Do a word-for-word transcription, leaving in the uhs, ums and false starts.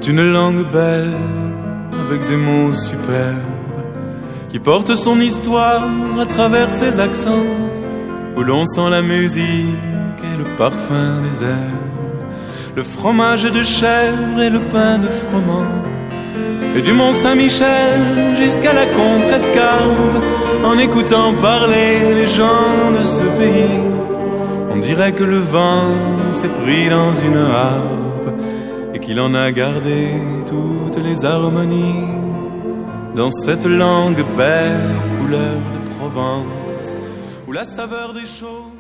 une langue belle, avec des mots superbes, qui porte son histoire à travers ses accents, où l'on sent la musique et le parfum des herbes, le fromage de chèvre et le pain de froment, et du Mont Saint-Michel jusqu'à la Contrescarpe. En écoutant parler les gens de ce pays, on dirait que le vent s'est pris dans une harpe et qu'il en a gardé toutes les harmonies. Dans cette langue belle aux couleurs de Provence, où la saveur des choses